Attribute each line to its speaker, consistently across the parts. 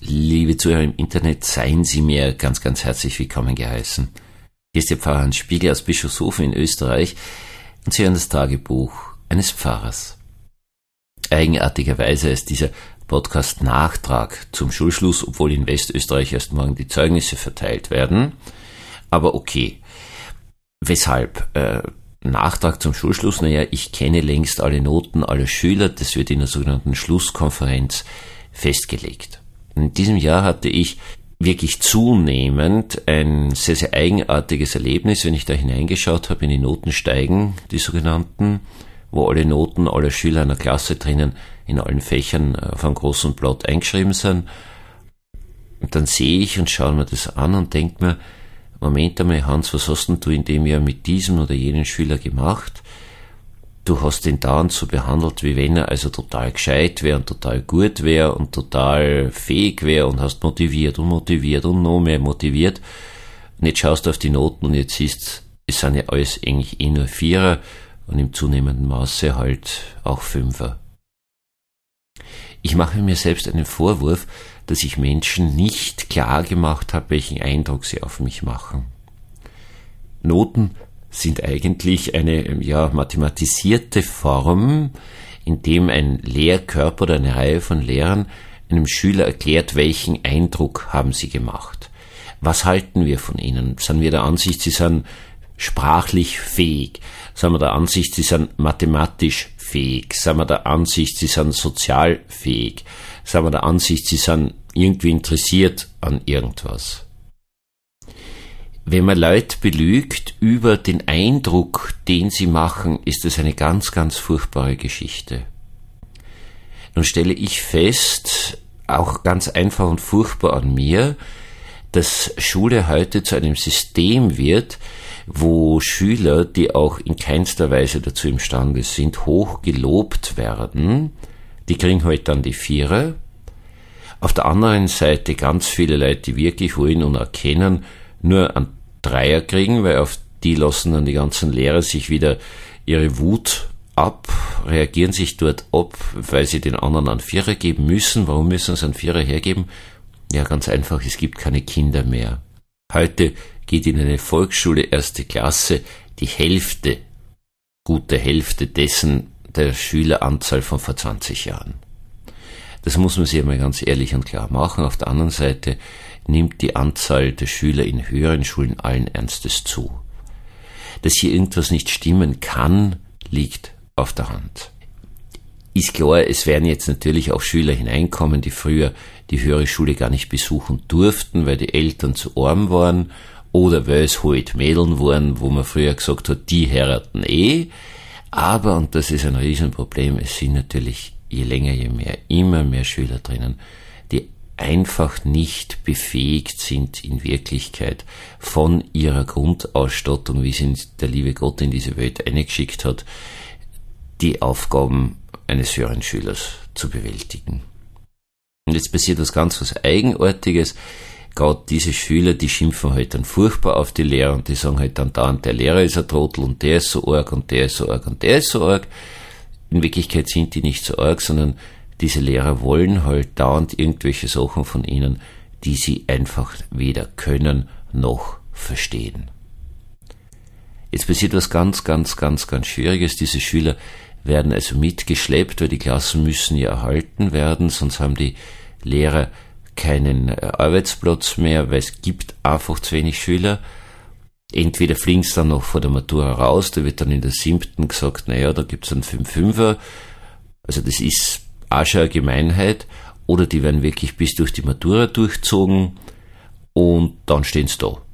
Speaker 1: liebe Zuhörer im Internet, seien Sie mir ganz, ganz herzlich willkommen geheißen. Hier ist der Pfarrer Hans Spiegel aus Bischofshofen in Österreich und Sie hören das Tagebuch eines Pfarrers. Eigenartigerweise ist dieser Podcast Nachtrag zum Schulschluss, obwohl in Westösterreich erst morgen die Zeugnisse verteilt werden. Aber okay. Weshalb? Nachtrag zum Schulschluss? Naja, ich kenne längst alle Noten aller Schüler, das wird in der sogenannten Schlusskonferenz festgelegt. In diesem Jahr hatte ich wirklich zunehmend ein sehr, sehr eigenartiges Erlebnis, wenn ich da hineingeschaut habe in die Notensteigen, die sogenannten, wo alle Noten aller Schüler einer Klasse drinnen in allen Fächern auf einem großen Blatt eingeschrieben sind. Und dann sehe ich und schaue mir das an und denke mir, Moment einmal, Hans, was hast denn du in dem Jahr mit diesem oder jenen Schüler gemacht? Du hast ihn dauernd so behandelt, wie wenn er also total gescheit wäre und total gut wäre und total fähig wäre und hast motiviert und noch mehr motiviert. Und jetzt schaust du auf die Noten und jetzt siehst, es sind ja alles eigentlich nur Vierer und im zunehmenden Maße halt auch Fünfer. Ich mache mir selbst einen Vorwurf, dass ich Menschen nicht klar gemacht habe, welchen Eindruck sie auf mich machen. Noten sind eigentlich eine mathematisierte Form, in dem ein Lehrkörper oder eine Reihe von Lehrern einem Schüler erklärt, welchen Eindruck haben sie gemacht. Was halten wir von ihnen? Sind wir der Ansicht, sie sind sprachlich fähig? Sind wir der Ansicht, sie sind mathematisch fähig? Sind wir der Ansicht, sie sind sozial fähig? Sind wir der Ansicht, sie sind irgendwie interessiert an irgendwas? Wenn man Leute belügt über den Eindruck, den sie machen, ist es eine ganz, ganz furchtbare Geschichte. Nun stelle ich fest, auch ganz einfach und furchtbar an mir, dass Schule heute zu einem System wird, wo Schüler, die auch in keinster Weise dazu imstande sind, hoch gelobt werden, die kriegen halt dann die Vierer. Auf der anderen Seite ganz viele Leute, die wirklich wollen und erkennen, nur einen Dreier kriegen, weil auf die lassen dann die ganzen Lehrer sich wieder ihre Wut ab, reagieren sich dort ab, weil sie den anderen einen Vierer geben müssen. Warum müssen sie einen Vierer hergeben? Ja, ganz einfach, es gibt keine Kinder mehr. Heute geht in eine Volksschule 1. Klasse die Hälfte, gute Hälfte dessen der Schüleranzahl von vor 20 Jahren. Das muss man sich einmal ganz ehrlich und klar machen. Auf der anderen Seite nimmt die Anzahl der Schüler in höheren Schulen allen Ernstes zu. Dass hier irgendwas nicht stimmen kann, liegt auf der Hand. Ist klar, es werden jetzt natürlich auch Schüler hineinkommen, die früher die höhere Schule gar nicht besuchen durften, weil die Eltern zu arm waren oder weil es halt Mädeln waren, wo man früher gesagt hat, die heiraten eh. Aber, und das ist ein Riesenproblem, es sind natürlich je länger, je mehr, immer mehr Schüler drinnen, die einfach nicht befähigt sind, in Wirklichkeit von ihrer Grundausstattung, wie sie der liebe Gott in diese Welt eingeschickt hat, die Aufgaben eines höheren Schülers zu bewältigen. Und jetzt passiert was Eigenartiges. Gerade diese Schüler, die schimpfen halt dann furchtbar auf die Lehrer und die sagen halt dann dauernd, der Lehrer ist ein Trottel und der ist so arg und der ist so arg und der ist so arg. In Wirklichkeit sind die nicht so arg, sondern diese Lehrer wollen halt dauernd irgendwelche Sachen von ihnen, die sie einfach weder können noch verstehen. Jetzt passiert was ganz Schwieriges. Diese Schüler werden also mitgeschleppt, weil die Klassen müssen ja erhalten werden, sonst haben die Lehrer keinen Arbeitsplatz mehr, weil es gibt einfach zu wenig Schüler. Entweder fliegen sie dann noch vor der Matura raus, da wird dann in der 7. gesagt, naja, da gibt's einen 5-5er, also das ist auch schon eine Gemeinheit, oder die werden wirklich bis durch die Matura durchzogen und dann stehen sie da.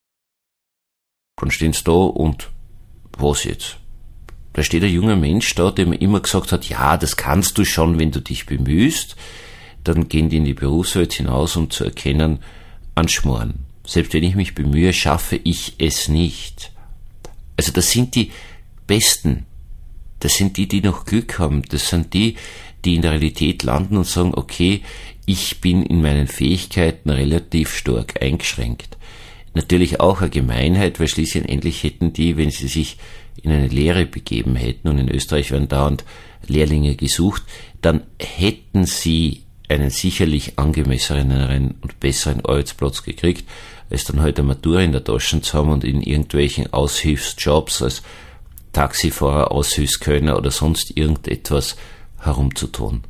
Speaker 1: Dann stehen sie da und was jetzt? Da steht ein junger Mensch da, der mir immer gesagt hat, ja, das kannst du schon, wenn du dich bemühst. Dann gehen die in die Berufswelt hinaus, um zu erkennen, an Schmoren. Selbst wenn ich mich bemühe, schaffe ich es nicht. Also das sind die Besten. Das sind die, die noch Glück haben. Das sind die, die in der Realität landen und sagen, okay, ich bin in meinen Fähigkeiten relativ stark eingeschränkt. Natürlich auch eine Gemeinheit, weil schließlich und endlich hätten die, wenn sie sich in eine Lehre begeben hätten, und in Österreich werden dauernd Lehrlinge gesucht, dann hätten sie einen sicherlich angemesseneren und besseren Arbeitsplatz gekriegt, als dann halt eine Matura in der Tasche zu haben und in irgendwelchen Aushilfsjobs als Taxifahrer, Aushilfskellner oder sonst irgendetwas herumzutun.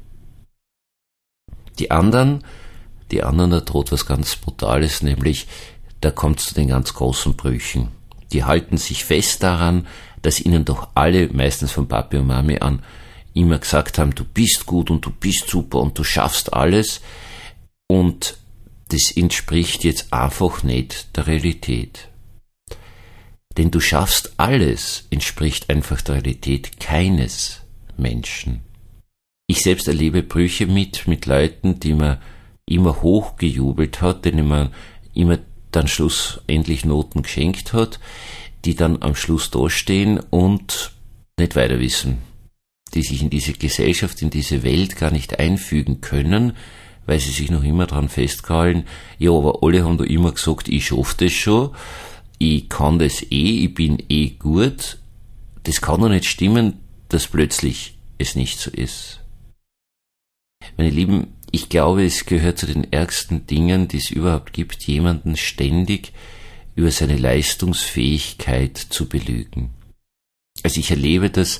Speaker 1: Die anderen, da droht was ganz Brutales, nämlich da kommt es zu den ganz großen Brüchen. Die halten sich fest daran, dass ihnen doch alle, meistens von Papi und Mami an, immer gesagt haben, du bist gut und du bist super und du schaffst alles, und das entspricht jetzt einfach nicht der Realität. Denn du schaffst alles entspricht einfach der Realität keines Menschen. Ich selbst erlebe Brüche mit Leuten, die man immer hochgejubelt hat, denen man immer dann schlussendlich Noten geschenkt hat, die dann am Schluss dastehen und nicht weiter wissen, die sich in diese Gesellschaft, in diese Welt gar nicht einfügen können, weil sie sich noch immer dran festgehalten, ja, aber alle haben da immer gesagt, ich schaff das schon, ich kann das ich bin gut. Das kann doch nicht stimmen, dass plötzlich es nicht so ist. Meine Lieben, ich glaube, es gehört zu den ärgsten Dingen, die es überhaupt gibt, jemanden ständig über seine Leistungsfähigkeit zu belügen. Also ich erlebe das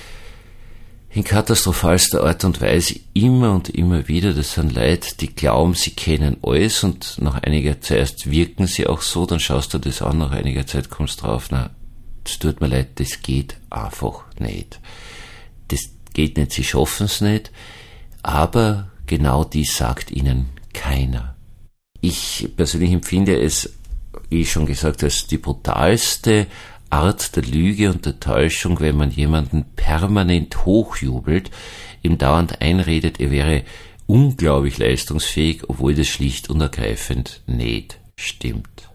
Speaker 1: in katastrophalster Art und Weise immer und immer wieder. Das sind Leute, die glauben, sie kennen alles, und nach einiger Zeit wirken sie auch so, dann schaust du das an, nach einiger Zeit kommst du drauf, na, es tut mir leid, das geht einfach nicht. Das geht nicht, sie schaffen es nicht, aber genau dies sagt ihnen keiner. Ich persönlich empfinde es, wie ich schon gesagt habe, als die brutalste Art der Lüge und der Täuschung, wenn man jemanden permanent hochjubelt, ihm dauernd einredet, er wäre unglaublich leistungsfähig, obwohl das schlicht und ergreifend nicht stimmt.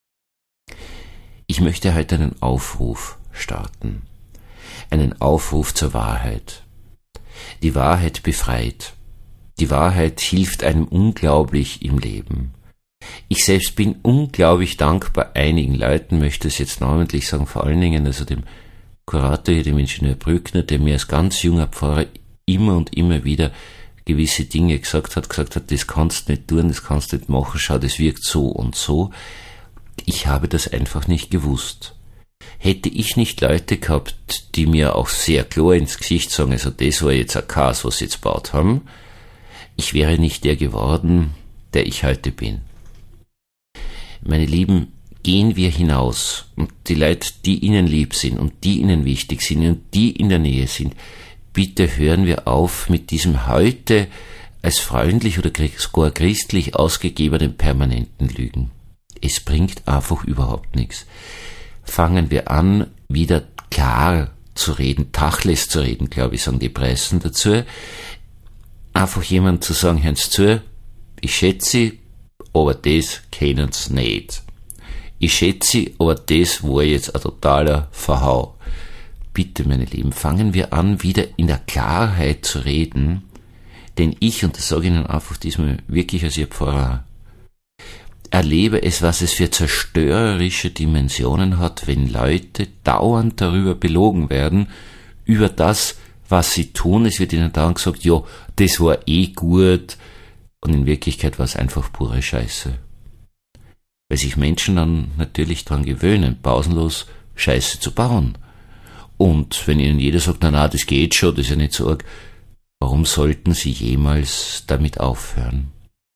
Speaker 1: Ich möchte heute einen Aufruf starten. Einen Aufruf zur Wahrheit. Die Wahrheit befreit. Die Wahrheit hilft einem unglaublich im Leben. Ich selbst bin unglaublich dankbar einigen Leuten, möchte es jetzt namentlich sagen, vor allen Dingen also dem Kurator hier, dem Ingenieur Brückner, der mir als ganz junger Pfarrer immer und immer wieder gewisse Dinge gesagt hat, das kannst du nicht tun, das kannst du nicht machen, schau, das wirkt so und so. Ich habe das einfach nicht gewusst. Hätte ich nicht Leute gehabt, die mir auch sehr klar ins Gesicht sagen, also das war jetzt ein Chaos, was sie jetzt gebaut haben, ich wäre nicht der geworden, der ich heute bin. Meine Lieben, gehen wir hinaus, und die Leute, die Ihnen lieb sind und die Ihnen wichtig sind und die in der Nähe sind, bitte hören wir auf mit diesem heute als freundlich oder sogar christlich ausgegebenen permanenten Lügen. Es bringt einfach überhaupt nichts. Fangen wir an, wieder klar zu reden, Tachles zu reden, glaube ich, sagen die Preisen dazu. Einfach jemand zu sagen, hören Sie zu, ich schätze Sie, aber das kennen Sie nicht. Ich schätze Sie, aber das war jetzt ein totaler Verhau. Bitte, meine Lieben, fangen wir an, wieder in der Klarheit zu reden, denn ich, und das sage ich Ihnen einfach diesmal wirklich als Ihr Pfarrer, erlebe es, was es für zerstörerische Dimensionen hat, wenn Leute dauernd darüber belogen werden, über das, was sie tun. Es wird ihnen dauernd gesagt, ja, das war gut, und in Wirklichkeit war es einfach pure Scheiße. Weil sich Menschen dann natürlich daran gewöhnen, pausenlos Scheiße zu bauen. Und wenn ihnen jeder sagt, na, das geht schon, das ist ja nicht so arg, warum sollten sie jemals damit aufhören?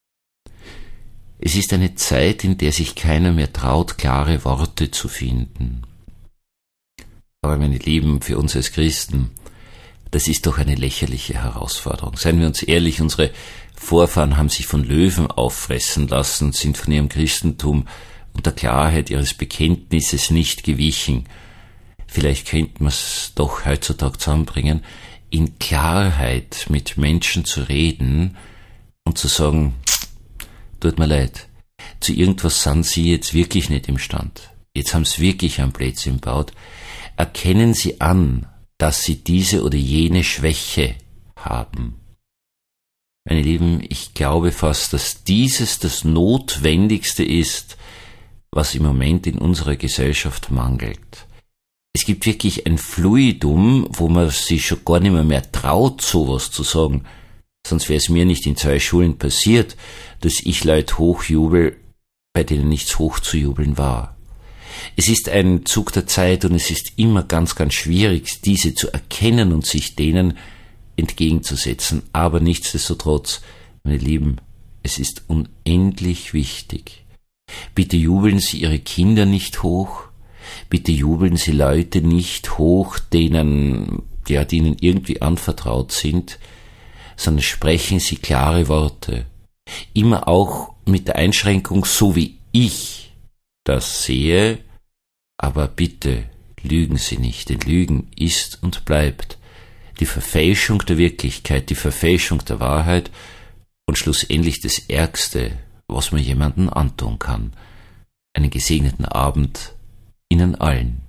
Speaker 1: Es ist eine Zeit, in der sich keiner mehr traut, klare Worte zu finden. Aber meine Lieben, für uns als Christen, das ist doch eine lächerliche Herausforderung. Seien wir uns ehrlich, unsere Vorfahren haben sich von Löwen auffressen lassen, sind von ihrem Christentum und der Klarheit ihres Bekenntnisses nicht gewichen. Vielleicht könnte man es doch heutzutage zusammenbringen, in Klarheit mit Menschen zu reden und zu sagen, tut mir leid, zu irgendwas sind Sie jetzt wirklich nicht imstand. Jetzt haben Sie wirklich ein Blödsinn gebaut. Erkennen Sie an, dass Sie diese oder jene Schwäche haben. Meine Lieben, ich glaube fast, dass dieses das Notwendigste ist, was im Moment in unserer Gesellschaft mangelt. Es gibt wirklich ein Fluidum, wo man sich schon gar nicht mehr traut, sowas zu sagen. sonst wäre es mir nicht in 2 Schulen passiert, dass ich Leute hochjubel, bei denen nichts hochzujubeln war. Es ist ein Zug der Zeit und es ist immer ganz, ganz schwierig, diese zu erkennen und sich denen entgegenzusetzen. Aber nichtsdestotrotz, meine Lieben, es ist unendlich wichtig. Bitte jubeln Sie Ihre Kinder nicht hoch. Bitte jubeln Sie Leute nicht hoch, die Ihnen irgendwie anvertraut sind, sondern sprechen Sie klare Worte. Immer auch mit der Einschränkung, so wie ich das sehe, aber bitte lügen Sie nicht, denn Lügen ist und bleibt die Verfälschung der Wirklichkeit, die Verfälschung der Wahrheit und schlussendlich das Ärgste, was man jemandem antun kann. Einen gesegneten Abend Ihnen allen.